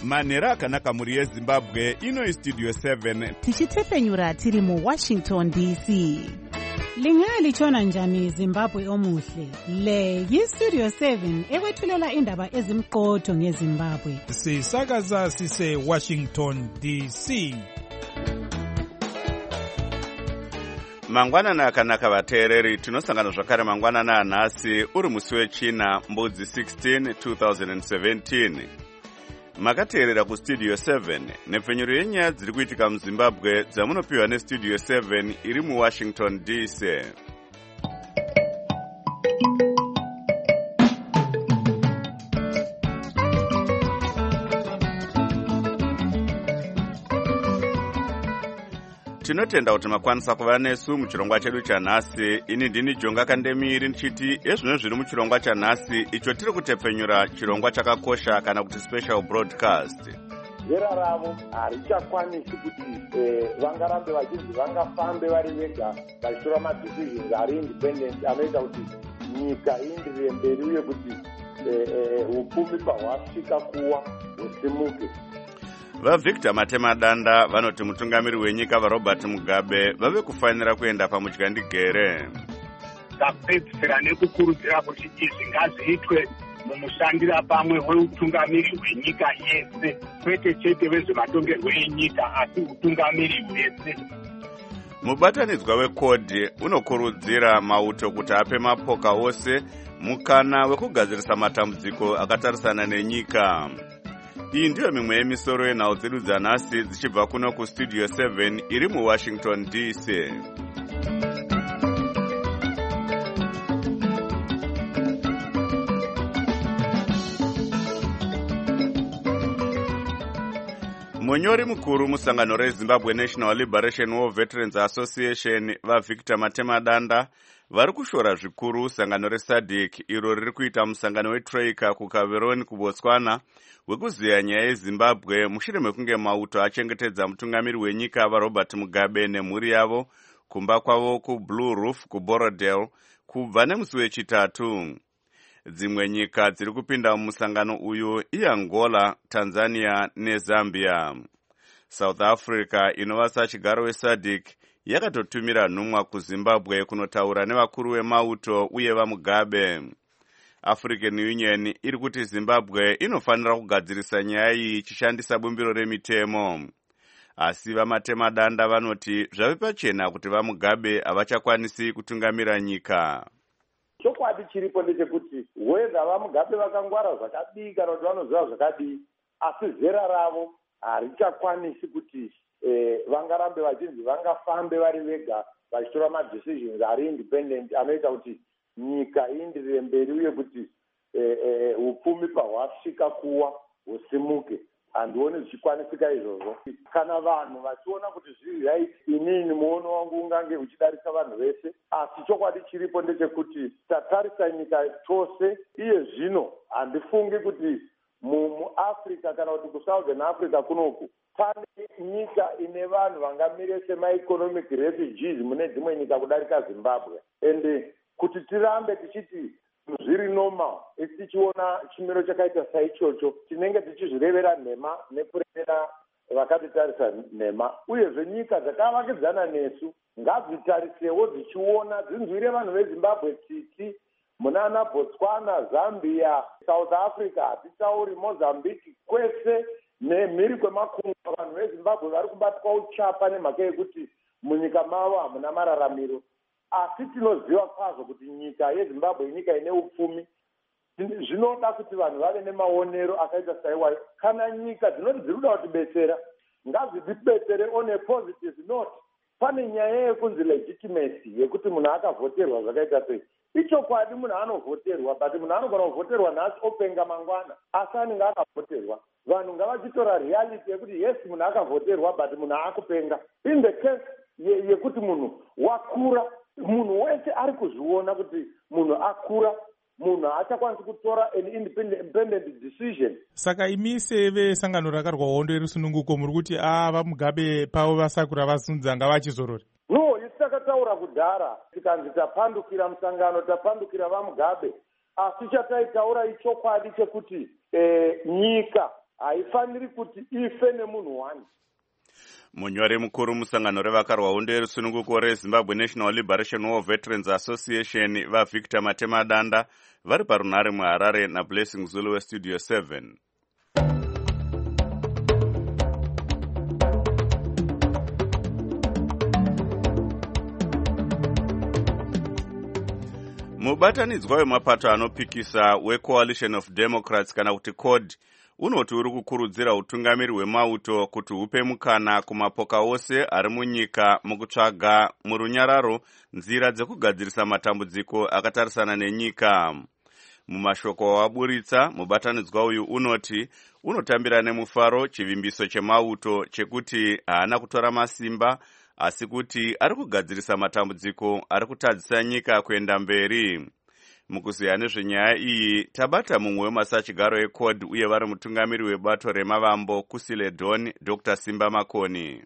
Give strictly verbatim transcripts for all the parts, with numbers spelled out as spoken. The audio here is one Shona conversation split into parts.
manhero akanaka mhuri yezimbabwe. Ino istudio seven tichitefenyura tiri muwashington D C. Lingalitshona njani Zimbabwe omuhle? Le yistudio seven ekwethulela indaba ezimqotho ngeZimbabwe. Sisakaza sise Washington D C. mangwanana akanaka vateereri, tinosangana zvakare mangwanana anhasi uri musi wechina mbudzi sixteen two thousand seventeen. Makateerera kustudio seven nepfenyuro yenyaya dziri kuitika muZimbabwe dzamunopiwa nestudio seven iri muWashington D C. Tinotenda kuti makwanisa kuva nesu muchirongwa chedu chanhasi. Ini ndini Jonga Kandemiri ndichiti ezvino zviri muchirongwa chanhasi icho tiri kutepfenyura chirongwa chakakosha kana kuti special broadcast. Zera ravo harichakwanisi kuti vangarambe vachinzi vangafambe vari vega vachitora madecisions ari independent anoita kuti nyika ienderere mberi uye kuti upfumi pahwasvika kuwa husimuke. VaVictor Matemadanda vanoti mutungamiri wenyika vaRobert Mugabe vave kufanira kuenda pamudyandigere. Tapedzisira nekukurudzira kuti izvi ngaziitwe mumushandira pamwe weutungamiri hwenyika yese, kwete chete vezvematongerwo enyika asi utungamiri hwese. Mubatanidzwa wekodhi unokurudzira mauto kuti ape mapoka ose mukana wekugadzirisa matambudziko akatarisana nenyika. Iyi ndiyo mimwe yemisoro yenhau dzedu dzanhasi dzichibva kuno kustudio seven iri muWashington D C. Munyori mukuru musangano reZimbabwe National Liberation War Veterans Association vaVictor Matemadanda vari kushora zvikuru sangano reSADC iro riri kuita musangano weTroika kuCameroon kuBotswana wekuziya nyaya yeZimbabwe mushure mekunge mauto achengetedza mutungamiri wenyika vaRobert Mugabe nemhuri yavo kumba kwavo kuBlue Roof kuBorodale kubva nemusi wechitatu. Dzimwe nyika dziri kupinda mumusangano uyu iAngola, Tanzania neZambia. South Africa inova sachigaro weSADC yakatotumira nhumwa kuZimbabwe kunotaura nevakuru vemauto uye vaMugabe. African Union iri kuti Zimbabwe inofanira kugadzirisa nyaya iyi ichishandisa bumbiro remitemo. Asi vaMatemadanda vanoti zvave pachena kuti vaMugabe havachakwanisi kutungamira nyika. Chokwadi chiripo ndechekuti whether vaMugabe vakangwara zvakadii kana kuti vanoziva zvakadii, asi zera ravo harichakwanisi kuti eh, vangarambe vachinzi vangafambe vari vega vachitora madecisions ari independent anoita kuti nyika ienderere mberi uye kuti upfumi eh, eh, pahwasvika kuwa husimuke. Handioni zvichikwanisika izvozvo. Kana vanhu vachiona kuti zviri right, inini muono wangu ungange uchidarisa vanhu vese, asi chokwadi chiripo ndechekuti tatarisa nyika tose iye zvino handifungi kuti muAfrica kana kuti kuSouthern Africa kunoku pane nyika ine vanhu vangamire sema-economic refugees mune dzimwe nyika kudarika Zimbabwe. Ende kuti tirambe tichiti zviri normal tichiona chimiro chakaita saichocho tinenge tichizvirevera nhema nekurevera vakatitarisa nhema. Uyezve nyika dzakavakidzana nesu ngadzitarisewo dzichiona dzinzwire vanhu veZimbabwe tsitsi munana Botswana, Zambia, South Africa, hatitauri Mozambique, kwese nemhiri kwemakungwa vanhu veZimbabwe vari kubatwa uchapa nemhaka yekuti munyika mavo hamuna mararamiro. Asi tinoziva kwazvo kuti nyika yeZimbabwe inyika ine upfumi. Zvinoda kuti vanhu vave nemaonero akaita saiwayo. Kana nyika dzinoti dziri kuda kutibetsera, ngadzitibetsere on a positive note. Pane nyaya yekunzi legitimacy yekuti munhu akavhoterwa zvakaita sei. Ichokwadi munhu anovhoterwa, but munhu anogona kuvhoterwa nhasi openga mangwana, asi anenge akavhoterwa. Vanhu ngavachitora reality yekuti yes munhu akavhoterwa but munhu akupenga. In the case yekuti munhu wakura, munhu wese ari kuzviona kuti munhu akura, munhu haachakwanisi kutora an independent decision. Saka imi sevesangano rakarwa hondo yerusununguko muri kuti a vaMugabe pavo vasakura vasunza ngavachizorore? No, isi takataura kudhara tikanzi tapandukira musangano, tapandukira vaMugabe, asi chataitaura ichokwadi chekuti eh, nyika haifaniri kuti ife nemunhu wani. Munyori mukuru musangano revakarwa hondo yerusununguko reZimbabwe National Liberation War Veterans Association vaVictor Matemadanda vari parunhare muHarare naBlessing Zulu weStudio seven. Mubatanidzwa wemapato anopikisa weCoalition of Democrats kana kuti C O D unoti uri kukurudzira utungamiri hwemauto kuti hupe mukana kumapoka ose ari munyika mukutsvaga murunyararo nzira dzekugadzirisa matambudziko akatarisana nenyika. Mumashoko waburitsa, mubatanidzwa uyu unoti unotambira nemufaro chivimbiso chemauto chekuti haana kutora masimba asi kuti ari kugadzirisa matambudziko ari kutadzisa nyika kuenda mberi. Mukuziya nezvenyaya iyi tabata mumwe wemasachigaro eC O D uye vari mutungamiri webato remavambo Kusile Don, Doctor Simba Makoni.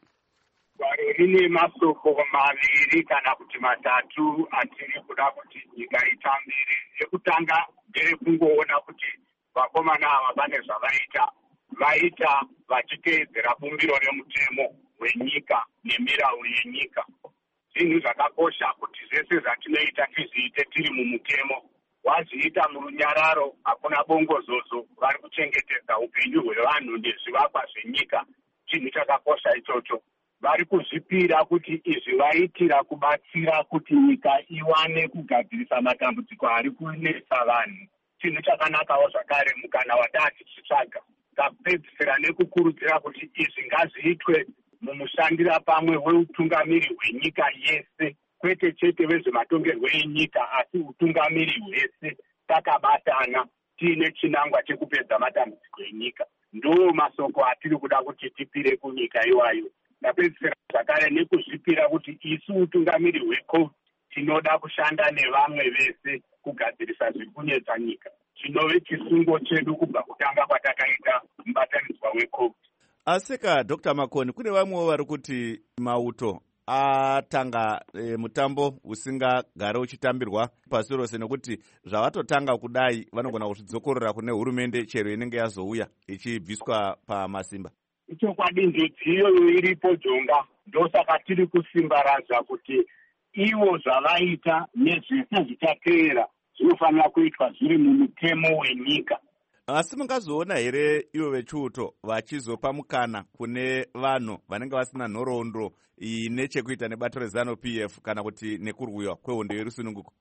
Rine masoko maviri kana kuti matatu atiri kuda kuti nyika itambire. Ekutanga nderekungoona kuti vakomana ava vane zvavaita, vaita vachiteedzera bumbiro remutemo wenyika nemirau yenyika. Zvinhu zvakakosha kuti zvese zvatinoita tizviite tiri mumutemo. Wazviita murunyararo hakuna bongozozo, vari kuchengetedza upenyu hwevanhu nezvivakwa zvenyika. Chinhu chakakosha ichocho. Vari kuzvipira kuti izvi vaitira kubatsira kuti nyika iwane kugadzirisa matambudziko ari kunetsa vanhu. Chinhu chakanakawo zvakare mukana wadati tichitsvaga. Tapedzisira nekukurudzira kuti izvi ngazviitwe mumushandira pamwe hweutungamiri hwenyika yese, kwete chete vezvematongerwo enyika asi utungamiri hwese takabatana tiine chinangwa chekupedza matambudziko enyika. Ndo masoko atiri kuda kuti tipire kunyika iwayo. Tapedzisira zvakare nekuzvipira kuti isu utungamiri hweC O D tinoda kushanda nevamwe vese kugadzirisa zviri kunetsa nyika. Chinove chisungo chedu kubva kutanga kwatakaita mubatanidzwa weC O D. Asika Doctor Makoni, kune vamwewo vari kuti mauto atanga e, mutambo usingagare uchitambirwa pasi rose nekuti zvavatotanga kudai vanogona kuzvidzokorora kune hurumende chero inenge yazouya ichibviswa pamasimba. Ichokwadi ndodziyo iripo jonga, ndosaka tiri kusimbaradza kuti ivo zvavaita nezvese zvichateera zvinofanira kuitwa zviri mumutemo wenyika. Asi mungazoona here ivo vechiuto vachizopa mukana kune vanhu vanenge vasina nhoroondo ine chekuita nebato reZanu P F kana kuti nekurwiwa kwehondo yerusununguko?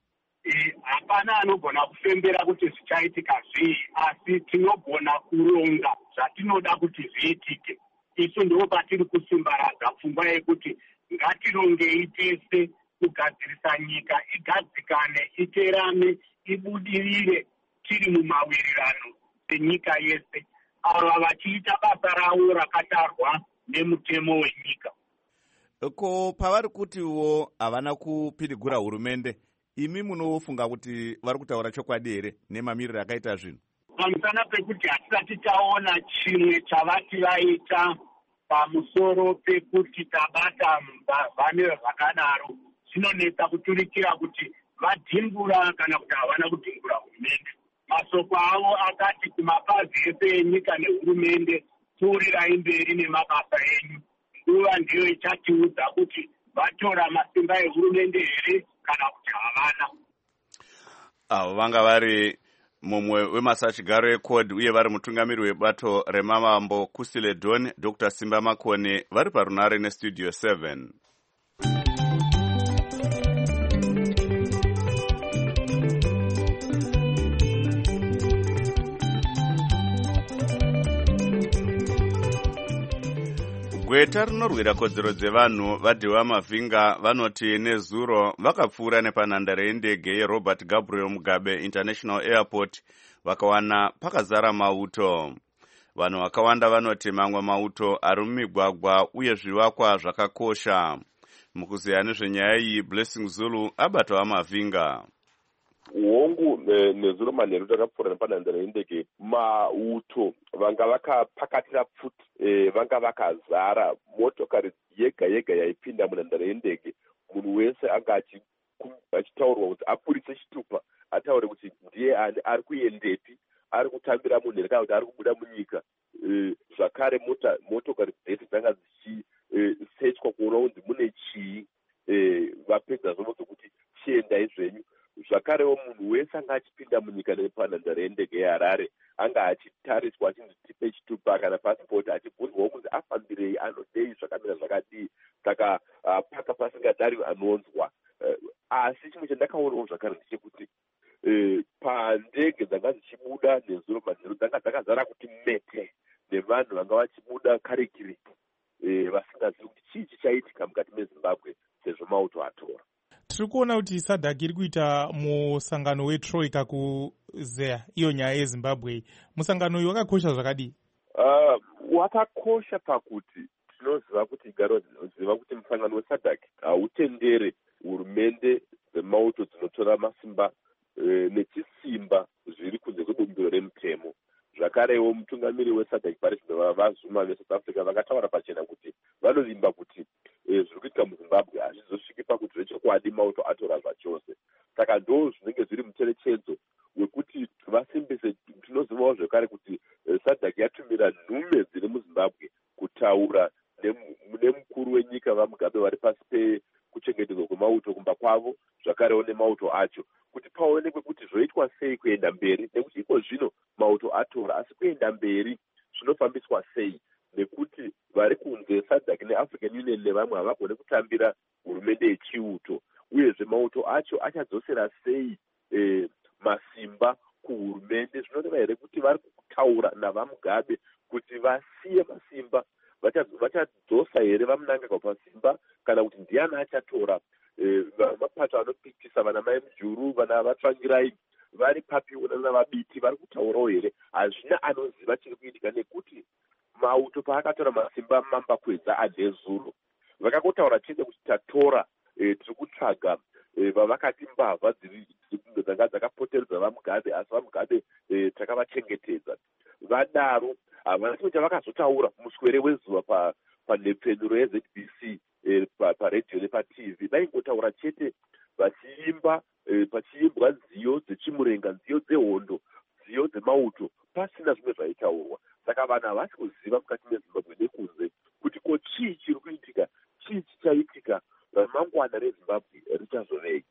Hapana anogona kufembera kuti zvichaitika zvii, asi tinogona kuronga zvatinoda kuti zviitike. Isu ndo patiri kusimbaradza pfungwa yekuti ngatirongei tese kugadzirisa nyika igadzikane, iterame, ibudirire tiri mumawirirano enyika yese, ava vachiita basa ravo rakatarwa nemutemo wenyika. Ko pavari kutiwo havana kupirigura hurumende, imi munofunga kuti vari kutaura chokwadi here nemamiriro akaita zvinhu? Pamusana pekuti hatisati taona chimwe chavati vaita pamusoro pekuti tabata vane zvakadaro, zvinonetsa kuturikira kuti vadhimbura kana kuti havana kudhimbura hurumende. Masoko avo akati kumapazi ese enyika nehurumende, pfuurirai mberi nemabasa enyu. Nguva ndiyo ichatiudza kuti vatora masimba ehurumende here kana kuti havana. Avo vanga vari mumwe wemasachigaro eC O D uye vari mutungamiri webato remavambo Kusile Don, Doctor Simba Makoni vari parunhare neStudio seven. Gweta rinorwira kodzero dzevanhu vadhiwa mavhinga vanoti nezuro vakapfuura nepanhandare yendege yeRobert Gabriel Mugabe International Airport vakawana pakazara mauto. Vanhu vakawanda vanoti mamwe mauto ari mumigwagwa uye zvivakwa zvakakosha. Mukuziya nezvenyaya iyi, Blessing Zulu abatawo mavhinga. Hongu nezuro manheru takapfuura nepanhandare yendege, mauto vanga vakapakatira pfuti, e, vanga vakazara. Motokari yega yega yaipinda munhandare yendege, munhu wese anga achitaurwa kuti apurise chitupa, ataure kuti ndiye ani ari kuendepi, ari kutambira munhu kana kuti ari kubuda munyika zvakare mota motokari dzese dzanga dzichisearchwa kuona kunzi mune chii vapedza zvomo dzokuti chiendai zvenyu. Zvakarewo munhu wese anga achipinda munyika nepanhandare yendege yeharare anga achitariswa achinzi tipe chitupa kana pasipoti achibvunzwawo kunzi afambirei anodei zvakamira zvakadii saka paka pasingadari anonzwa. Asi chimwe chandakaonawo zvakare ndechekuti pandege dzanga dzichibuda nezuro manheru dzanga dzakazara kuti mete nevanhu vanga vachibuda karikiri vasingazivi kuti chii chichaitika mukati mezimbabwe sezvo mauto atora. Tiri kuona kuti sadhak iri kuita musangano wetroika kuzeya iyo nyaya yezimbabwe. Musangano uyu wakakosha zvakadii? Uh, wakakosha pakuti tinoziva kuti garo ziva kuti musangano wesadhak hautendere hurumende dzemauto dzinotora masimba e, nechisimba zviri kunze kwebumbiro remutemo. Zvakarewo mutungamiri wesadhak parizvino vazuma veSouth Africa vakataura pachena kuti vanovimba kuti e, zviri kuitika muzimbabwe hazvizosviki pakuti zvechokwadi mauto atora zvachose. Saka ndo zvinenge zviri mucherechedzo wekuti vasimbise. Tinozivawo zvekare kuti e, sadhak yatumira nhume dziri muzimbabwe kutaura nemukuru wenyika vamugabe vari pasi pekuchengetedzwa kwemauto kumba kwavo, zvakarewo nemauto acho, kuti paonekwe kuti zvoitwa sei kuenda mberi, nekuti iko zvino mauto atora asi kuenda mberi zvinofambiswa sei, nekuti vari kunze sadhak neAfrican Union nevamwe havagone kutambira hurumende yechiuto, uyezve mauto acho achadzosera sei e, masimba kuhurumende. Zvinoreva here kuti vari kutaura navamugabe kuti vasiye masimba, vachadzosa here vamunangagwa pasimba kana kuti ndiani achatora e, mapato anopikisa vana mai mujuru vana vatsvangirai vari papiwo navabiti vari kutaurawo here. Hazvina anoziva chiri kuitika nekuti mauto paakatora masimba mambakwedza adhezuro vakakotaura chete kuti tatora e, tiri kutsvaga e, vavakati mbavha dziri dzanga dzakapoteredza vamugabe asi vamugabe e, takavachengetedza. Vadaro havana chimwe chavakazotaura muswere wezuva panhepfenyuro yeZ B C e, paredhiyo pa nepaTV. Vaingotaura chete vachiimba e, pachiimbwa nziyo dzechimurenga, nziyo dzehondo, nziyo dzemauto, pasina zvimwe zvaitaurwa. Saka vanhu havasi kuziva mukati mezimbabwe nekunze kuti ko chii chiri kuitika, chii chichaitika, ramangwana rezimbabwe richazovei.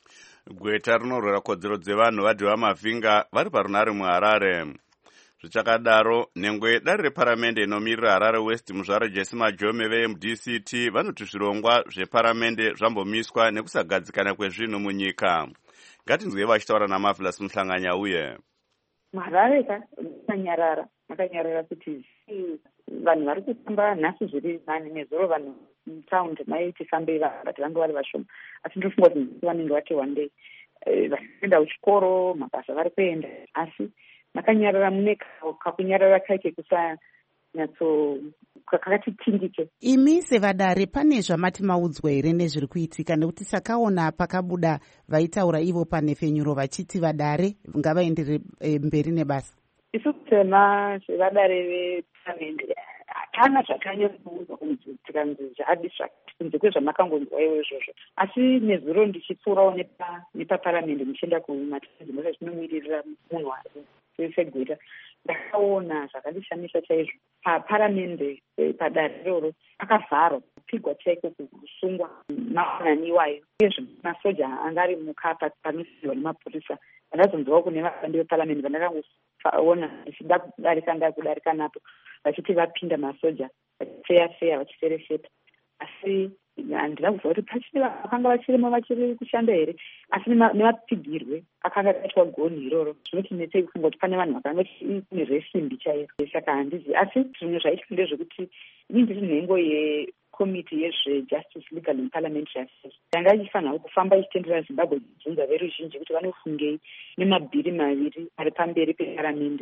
Gweta rinorwira kodzero dzevanhu vadhiwa mavhinga vari parunare muHarare. Zvichakadaro, nhengwe dare reparamende inomirira Harare West muzvaro Jesse Majome veM D C T vanoti zvirongwa zveparamende zvambomiswa nekusagadzikana kwezvinhu munyika. Ngatinzwei vachitaura naMarvelous Muhlanganya uye. Harare makanyarara, makanyarara kuti vanhu vari kufamba nhasi zviri nani nezuro vanhu mutaundi maitifambei vakati vange vari vashoma. Asi ndinofunga kuti vanenge vati one day vachienda kuchikoro, mabasa vari kuenda, asi makanyarara mune kakunyarara kake kusanyatso kakati tindike. Imi sevadare pane zvamati maudzwa here nezviri kuitika, nekuti takaona pakabuda vaitaura ivo panhefenyuro vachiti vadare ngavaendere e, mberi nebasa. Isu tema sevadare veparamende hapana zvakanyanya kuitika zvadi kunze kwezvamakangonzwa iwo izvozvo. Asi nezuro ndichipfuurawo nepaparamende muchienda kumatendzi zvinomiririra munhu segweta, ndakaona zvakandishamisa chaizvo. Paparamende padare iroro akavharwa, kupigwa chaiko, kusungwa maonani iwayo, uyezve masoja anga ari mukapa panosiywa nemapurisa. Ndakazonzwawo kune vashandi veparamende vandakangoona ndichida kudarika ndakudarika napo vachiti vapinda masoja vachifeya feya vachiferefeta. Asi handina kuziva kuti pachine vakanga vachirema vachiri kushanda here, asi nemapigirwe akanga akaitwa goni iroro zvinotinetsei kufunga kuti pane vanhu vakanga kune zvesimbi chairo. Saka handizi, asi zvimwe zvaitika ndezvekuti inini ndiri nhengo yekomiti yezvejustice, legal and parliamentary affairs yanga ichifanira kufamba ichitendera Zimbabwe kubvunza veruzhinji kuti vanofungei nemabhiri maviri ari pamberi peparamende.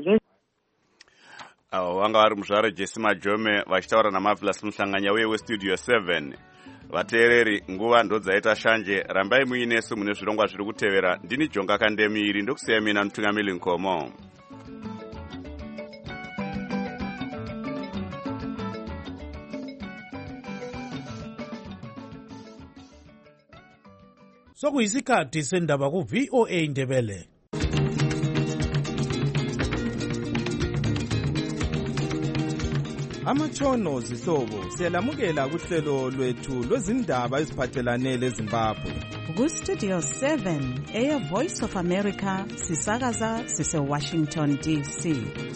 Avo vanga vari muzvaro Jesse Majome vachitaura naMarvelous Muhlanganya uye westudio seven. Vateereri, nguva ndodzaita shanje. Rambai muinesu mune zvirongwa zviri kutevera. Ndini Jonga Kandemiri, ndokusiya mina Mutungamiri Nkomo. Sokuyisikhathi sendaba ku V O A Ndebele. Amatshono zihlobo siyalamukela kuhlelo lwethu lwezindaba eziphathelane leZimbabwe. Ku-Studio seven, Air Voice of America, sisakaza sise-Washington D C.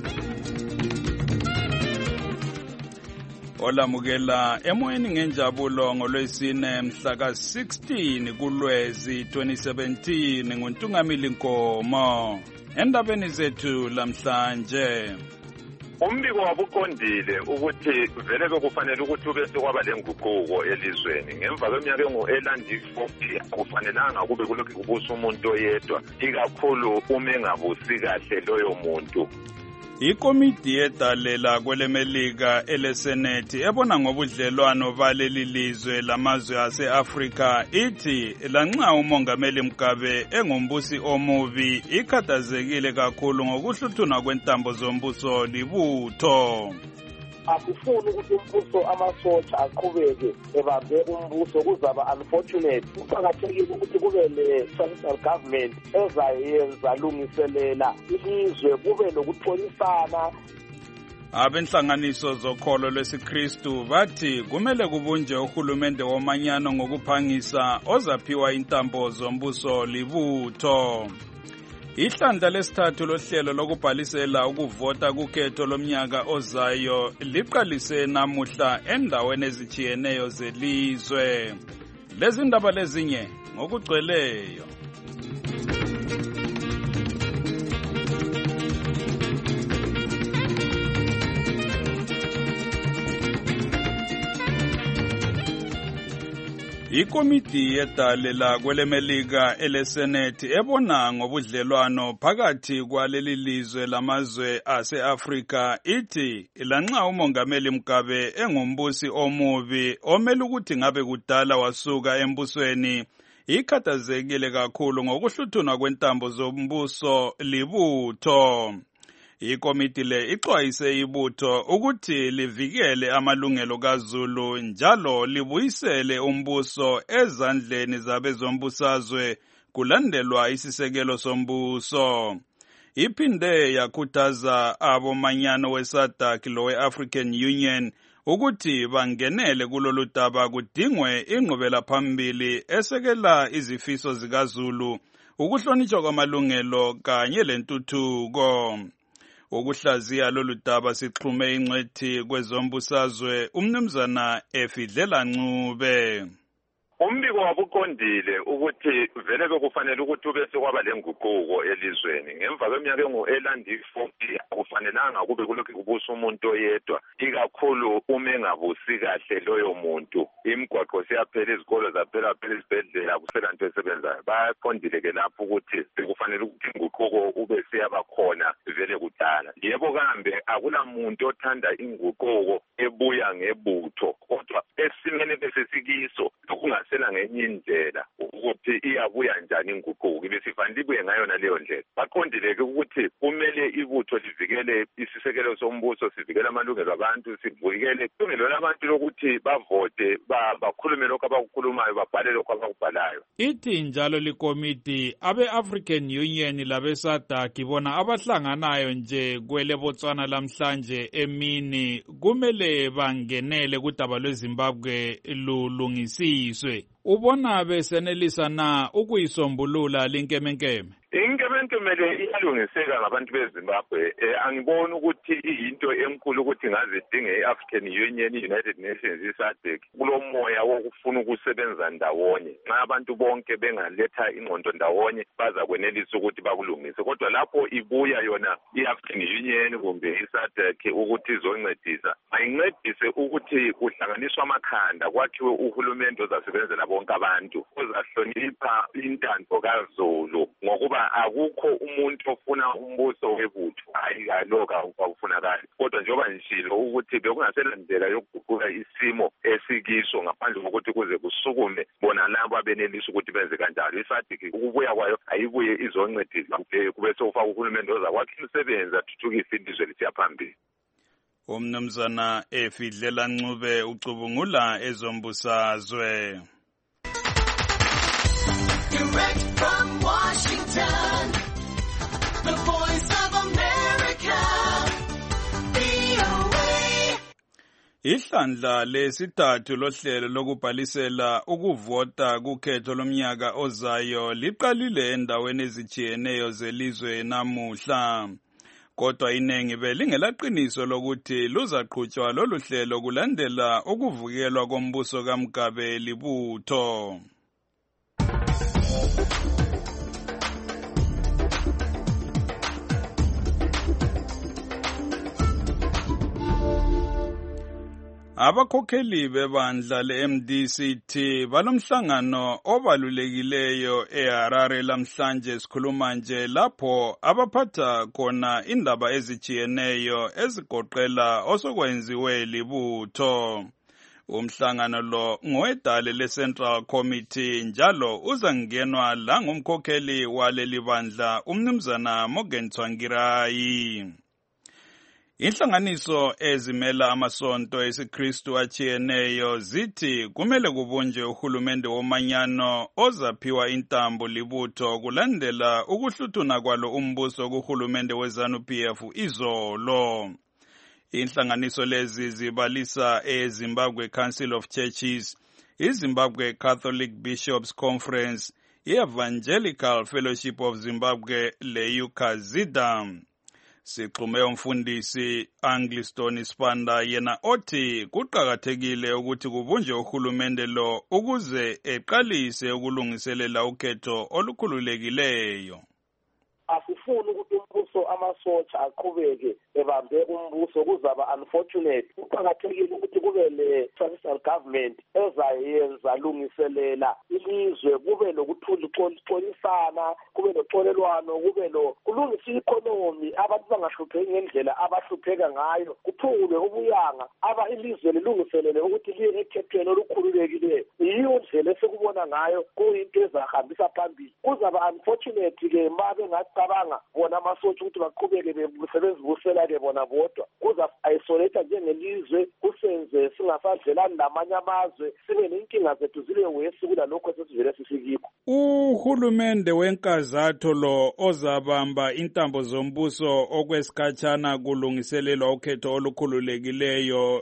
Olamukela emoyeni ngenjabulo ngolwesine mhla ka sixteen kuLwezi twenty seventeen nguNtungamili Nkomo. Endabeni zethu lamhlanje, umbiko wabuqondile ukuthi vele bekufanele ukuthi ube sekwaba lenguquko elizweni ngemva kweminyaka engu-elandi forty akufanelanga kube kulokhu kubusa umuntu oyedwa, ikakhulu uma engabusi kahle loyo muntu. Ikomiti yedalela kwelemelika elesenethi ebona ngobudlelwano baleli lizwe lamazwe ase-Afrika ithi lanxa umongameli Mugabe engumbusi omubi ikhathazekile kakhulu ngokuhluthunwa kwentambo zombuso libutho. Asifuni ukuthi umbuso amasotsha aqhubeke ebambe umbuso, kuzaba unfortunate. Kuqakathekile ukuthi kube le-central government ezayenza lungiselela ilizwe, kube lokutholisana. Abenhlanganiso zokholo lwesiKristu bathi kumele kubunje uhulumende womanyano ngokuphangisa ozaphiwa intambo zombuso libutho. Ihlandla lesithathu lohlelo lokubhalisela ukuvota kukhetho lomnyaka ozayo liqalise namuhla endaweni ezitshiyeneyo zelizwe. Lezi ndaba lezinye ngokugcweleyo. Ikomiti yedalela kwelemelika elesenethi ebona ngobudlelwano phakathi kwaleli lizwe lamazwe ase-Afrika ithi lanxa umongameli Mugabe engumbusi omubi omele ukuthi ngabe kudala wasuka embusweni, ikhathazekile kakhulu ngokuhluthunwa kwentambo zombuso libutho. Ikomiti le ixwayise ibutho ukuthi livikele amalungelo kaZulu njalo libuyisele umbuso ezandleni zabezombusazwe kulandelwa isisekelo sombuso. Iphinde yakhuthaza abomanyano we-SADC lowe-African Union ukuthi bangenele kulolu daba kudingwe ingqubela phambili esekela izifiso zikaZulu, ukuhlonitshwa kwamalungelo kanye lentuthuko. Ukuhlaziya lolu daba sixhume ingcwethi kwezombusazwe umnumzana Efidlela Ncube. Umbiko wabuqondile ukuthi vele bekufanele ukuthi ube sekwaba lenguquko elizweni ngemva kweminyaka engu-elandi forty akufanelanga kube kulokhu kubusa umuntu oyedwa, ikakhulu uma engabusi kahle loyo muntu. Imigwaqo siyaphela, izikolo zaphela, phela izibhedlela, kusela nto esebenzayo. Baqondile-ke lapho ukuthi bekufanele ukuthi inguquko ube siyaba khona vele kudala. Yebo kambe akula muntu othanda inguquko ebuya ngebutho, kodwa esimene bese sikiso kungasela ngenye indlela ukuthi iyabuya njani inguquko, ibesifanele ibuye ngayona leyo ndlela. Baqondile-ke ukuthi kumele ibutho livikele isisekelo sombuso, sivikele amalungelo abantu, sivikele ilungelo labantu lokuthi bavote, bakhulume lokho abakukhulumayo, babhale lokho abakubhalayo. Ithi njalo likomiti abe-African Union labe-SADC bona abahlanganayo nje kwele Botswana lamhlanje emini kumele bangenele kudaba lweZimbabwe lulungisiswe. Ubona besenelisa na ukuyisombulula linkemenkeme? Inkemenkomele iyalungiseka ngabantu beZimbabwe. Eh, angiboni ukuthi iyinto enkulu ukuthi ngaze idinge i-African Union, i-United Nations, i-SADC kulomoya wokufuna ukusebenza ndawonye. Nxa abantu bonke bengaletha ingqondo ndawonye baza kwenelisa ukuthi bakulungise. Kodwa lapho ibuya yona i-African Union kumbe i-SADC ukuthi izoncedisa, ayincedise ukuthi kuhlanganiswa amakhanda, kwakhiwe uhulumende ozasebenzela bonke abantu, ozahlonipha intando kaZulu, ngokuba akukho umuntu ofuna umbuso webutho. Hayi aloka akufunakali. Kodwa njengoba ngishilo ukuthi bekungasela ndlela yokuguqula isimo esikiso ngaphandle kokuthi kuze kusukume bona labo abenelisa ukuthi benze kanjalo. I-SADC ukubuya kwayo ayibuye izoncedisa kube sofaka uhulumende ozakwakha imisebenzi athuthukise ilizwe lisiya phambili. Umnumzana Efidlela Ncube ucubungula ezombusazwe. Direct from Washington, the voice of America, V O A. Ihlandla lesithathu lohlelo lokubhalisela ukuvota kukhetho lomnyaka ozayo liqalile endaweni ezitshiyeneyo zelizwe namuhla. Kodwa iningi belingelaqiniso lokuthi luzaqhutshwa lolu hlelo kulandela ukuvukelwa kombuso kaMgabe libutho. Abakhokheli bebandla le-M D C T balomhlangano obalulekileyo eHarare lamhlanje sikhuluma nje lapho abaphatha khona indaba ezitshiyeneyo ezigoqela osokwenziwe libutho. Umhlangano lo ngowedale le-Central Committee njalo uzangenwa la ngumkhokheli waleli bandla umnumzana Morgan Tsvangirai. Inhlanganiso ezimela amasonto esiKristu achiyeneyo zithi kumele kubunjwe uhulumende womanyano ozaphiwa intambo libutho kulandela ukuhluthuna kwalo umbuso kuhulumende weZANU-P F izolo. Inhlanganiso lezi zibalisa eZimbabwe Council of Churches, iZimbabwe Catholic Bishops Conference, iEvangelical Fellowship of Zimbabwe le-U C A Z I D A. Sixhume umfundisi Anglistone Spanda yena othi kuqhakathekile ukuthi kubunjwe uhulumende lo ukuze eqalise ukulungiselela ukhetho olukhululekileyo. Asifuni ukuthi umbuso amasotsha aqhubeke ebambe umbuso kuzaba unfortunate. Kuqhakathekile ukuthi kube le transitional government ezayenza lungiselela ilizwe, kube lokuxolisana, kube loxolelwano, kube lo kulungisa economy, abantu bangahlupheki ngendlela abahlupheka ngayo, kuphungulwe ubuyanga, aba ilizwe lilungiselele ukuthi liye ekhethweni olukhululekileyo. Yiyo ndlela esekubona ngayo kuyinto ezahambisa phambili. Kuzaba unfortunate ke mabe ngacabanga bona amasotsha ukuthi baqhubeke besebenza busela ke bona bodwa, kuza isolate njengelizwe, kusenze singasadlelani namanye amazwe, sibe nenkinga zethu zile wesi kulalokho sesivele sisikikho. Uhulumende wenkazatho lo ozabamba intambo zombuso okwesikhatshana kulungiselelwa ukhetho olukhululekileyo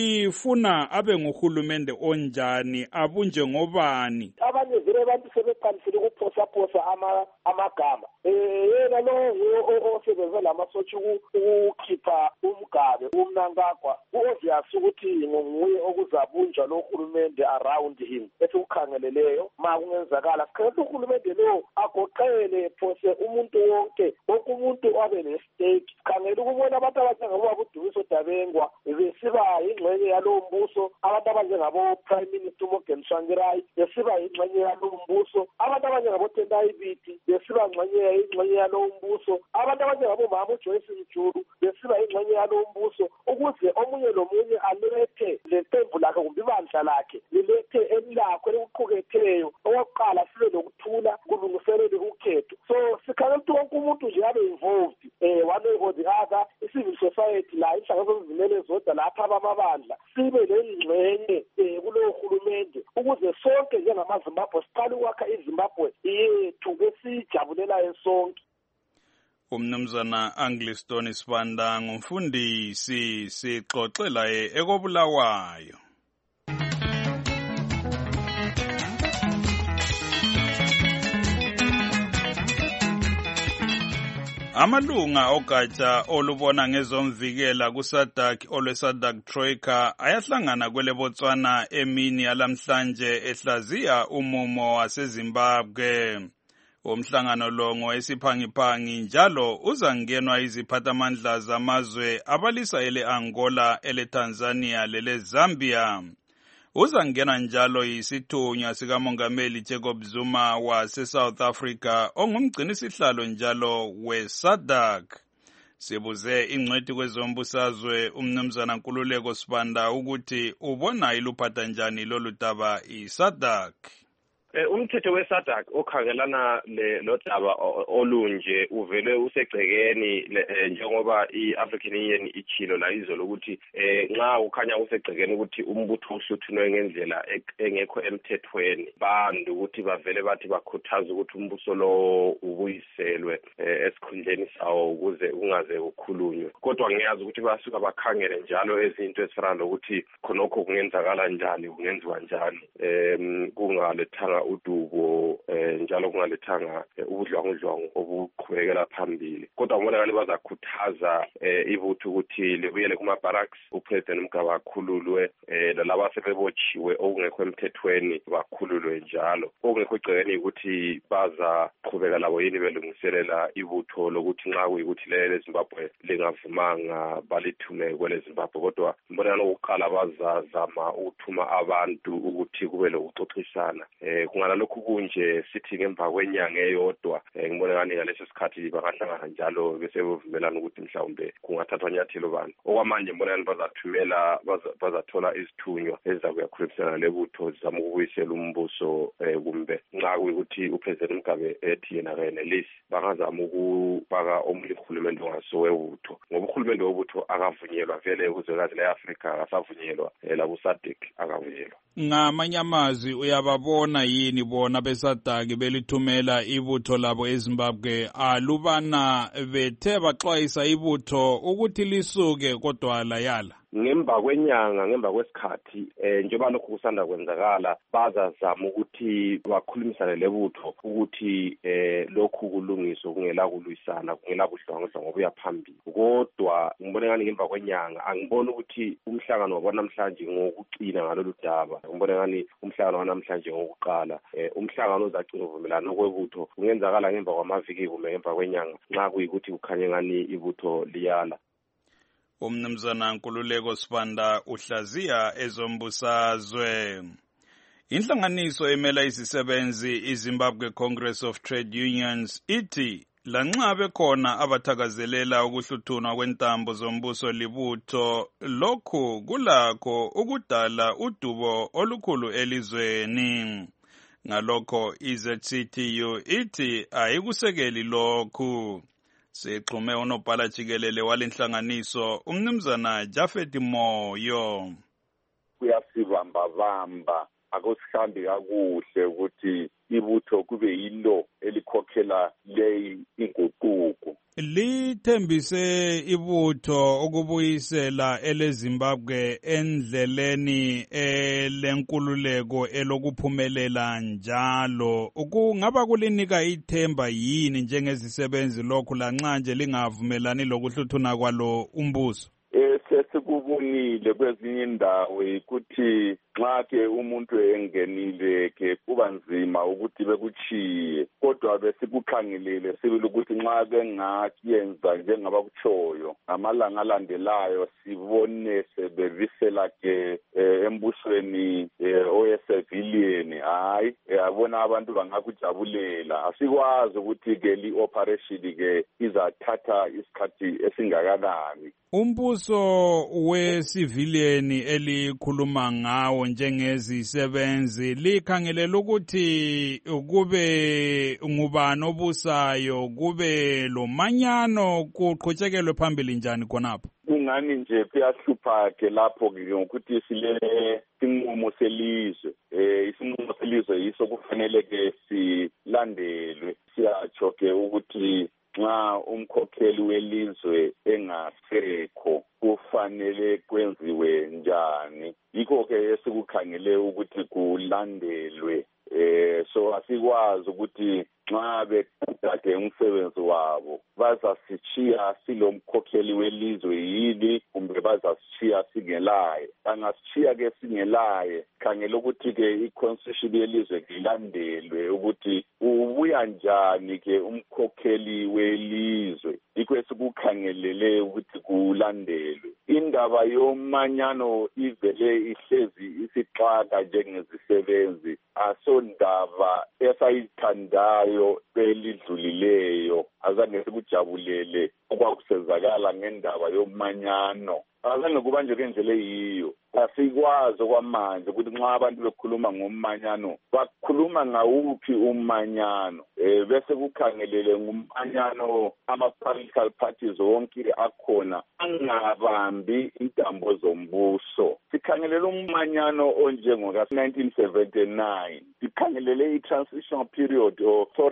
lifuna abe nguhulumende onjani, abunje ngobani? Abanye vele abantu sebeqalisile ukuphosaphosa ama amagama. Eh yena lo osebenza lamasotsha ukukhipha uMgabe uMnangagwa obvious ukuthi nguye okuzabunjwa lo hulumende around him esikukhangeleleyo ma kungenzakala sikhethe uhulumende lo agoqele phose umuntu wonke wonke umuntu abe nestake. Sikhangela ukubona abantu abanjengabo uDumiso Dabengwa besiba ingxenye yalo mbuso, abantu abanjengabo Prime Minister Morgan Tsvangirai besiba ingxenye yalo mbuso, abantu abanjengabo Tendai Biti besiba ingxenye ingxenye yalo mbuso, abantu abanjengabo Mama Joyce Mjulu besiba ingxenye yalo mbuso, ukuze omunye lomunye alethe leqembu lakhe kumbe ibandla lakhe lilethe elilakho elikuqhuketheyo. Owokuqala sibe lokuthula kulungiselele ukhetho. So sikhangela ukuthi wonke umuntu nje abe involved eh one way or the other, i-civil society la inhlangano zezimele zodwa lapha abamabandla sibe lengxenye eh kulo hulumende ukuze sonke njengamaZimbabwe siqale ukwakha iZimbabwe yethu besijabulelayo sonke. Umnumzana Anglistone Spanda ngumfundisi sixoxela ekobulawayo. Amalunga ogatsha olubona ngezomvikela kuSADC olweSADC Troika ayahlangana kwele Botswana emini yalamhlanje ehlaziya umumo waseZimbabwe. Umhlangano lo ngowesiphangiphangi njalo uzangenwa iziphathamandla zamazwe abalisa ele Angola, ele Tanzania lele Zambia. Uzangena njalo yisithunywa sikamongameli Jacob Zuma wase-South Africa ongumgcinisihlalo njalo we-SADC. Sibuze ingcwethi kwezombusazwe umnumzana Nkululeko Spanda ukuthi ubona iluphatha njani lolu daba i-SADC. umthetho weSADC okhangelana lodaba olunje uvele usegcekeni njengoba i-African Union ichilo la izolo ukuthi nxa ukhanya usegcekeni ukuthi umbutho uhluthunwe ngendlela engekho emthethweni bantu ukuthi bavele bathi bakhuthaza ukuthi umbuso lo ubuyiselwe esikhundleni sawo ukuze ungaze ukhulunywe. Kodwa ngiyazi ukuthi basuka bakhangele njalo ezinto ezifana nokuthi khonokho kungenzakala njani kungenziwa njani em kungalethanga udubo njalo kungalethanga ubudlwangudlwangu obuqhubekela phambili. Kodwa ngibona bazakhuthaza ibutho ukuthi libuyele kuma barracks upresident Mugabe akhululwe lalabo asebebotshiwe okungekho emthethweni bakhululwe njalo. Okungekho egcekeni ukuthi baza qhubeka labo yini belungiselela ibutho lokuthi nxa kuyikuthi lele Zimbabwe lingavumanga balithume kwele Zimbabwe. Kodwa ngibona lokuqala bazazama ukuthuma abantu ukuthi kube lokuxoxisana. Eh kungala lokhu kunje sithi ngemva kwenyanga eyodwa ngibona ngani ngaleso sikhathi bangahlangana njalo bese bevumelana ukuthi mhlawumbe kungathathwa nyathelo bani. Okwamanje ngibona ngani bazathumela bazathola izithunywa ezizakuyakhulumisana lebutho zizama ukubuyisela umbuso kumbe nxa kuyikuthi upresident Mugabe ethi yena kenelisi bangazama ukufaka omunye uhulumende ongaso webutho ngoba uhulumende wobutho akavunyelwa vele ukuzwekazi leAfrika akasavunyelwa labo SADC akavunyelwa. Ngamanye amazwi uyababona yini bona beSADC belithumela ibutho labo eZimbabwe alubana bethe baxwayisa ibutho ukuthi lisuke kodwa layala? Ngemva kwenyanga ngemva kwesikhathi eh njengoba lokhu kusanda kwenzakala bazazama ukuthi bakhulumisane lebutho ukuthi eh lokhu kulungiswa kungela kulwisana kungela kuhlangana ngoba uyaphambili. Kodwa ngibona ngani ngemva kwenyanga angibona ukuthi umhlangano wabona namhlanje ngokuqina ngalolu daba. Ngibona ngani umhlangano wanamhlanje ngokuqala eh umhlangano ozagcina uvumelana okwebutho kungenzakala ngemva kwamaviki kumbe ngemva kwenyanga nxa kuyikuthi kukhanye ngani ibutho liyala. Umnumzana Nkululeko Sibanda uhlaziya ezombusazwe. Inhlanganiso emela izisebenzi iZimbabwe Congress of Trade Unions ithi lanxa bekhona abathakazelela ukuhluthunwa kwentambo zombuso libutho lokhu kulakho ukudala udubo olukhulu elizweni. Ngalokho iZ C T U ithi ayikusekeli lokhu. Sixhume unobhala jikelele walenhlanganiso umnumzana Jafet Moyo. Kuyasibamba bamba akusihambi kakuhle ukuthi ibutho kube yilo elikhokhela leyi inguquko. Lithembise ibutho ukubuyisela eleZimbabwe endleleni elenkululeko elokuphumelela njalo. Kungaba kulinika ithemba yini njengezisebenzi lokhu lanxa nje lingavumelani lokuhluthuna kwalo umbuso? Sesikubonile kwezinye indawo ukuthi nxa ke umuntu engenile ke kuba nzima ukuthi bekuchiye. Kodwa besikukhangelele sibili ukuthi nxa bengayenza njengabakutshoyo amalanga alandelayo sibone sebebisela ke embusweni owesivilian. Hayi yabona abantu bangakujabulela. Asikwazi ukuthi ke li operation ke izathatha isikhathi esingakanani. Umbuso we-civilian elikhuluma ngawo njengezisebenzi likhangelela ukuthi kube ngubani obusayo kube lo manyano kuqhutshekelwe phambili njani khonapho? Kungani nje kuyahlupha ke lapho ke ukuthi sile sinqumo selizwe eh isinqumo selizwe yiso kufanele ke silandelwe. Siyatsho ke ukuthi nxa umkhokheli welizwe engasekho kufanele kwenziwe njani. Yikho ke esikukhangele ukuthi kulandelwe. Eh so asikwazi ukuthi nxa beqeda umsebenzi wabo bazasitshiya silomkhokheli welizwe yini kumbe bazasitshiya singelaye. Bangasitshiya ke singelaye khangela ukuthi ke iconstitution yelizwe ilandelwe ukuthi ubuya njani ke umkhokheli welizwe. Yikho esikukhangelele ukuthi kulandelwe. Indaba yomanyano ivele ihlezi isixaka njengezisebenzi asondaba esayithandayo belidlulileyo azange sikujabulele okwakusenzakala ngendaba yomanyano. azange kubanjwe ngendlela eyiyo. Asikwazi okwamanje ukuthi nxa abantu bekhuluma ngomanyano bakhuluma ngawuphi umanyano eh bese kukhangelele ngumanyano ama-political parties wonke akhona angabambi intambo zombuso. Sikhangelele umanyano onjengoka nineteen seventy-nine, sikhangelele i-transitional period or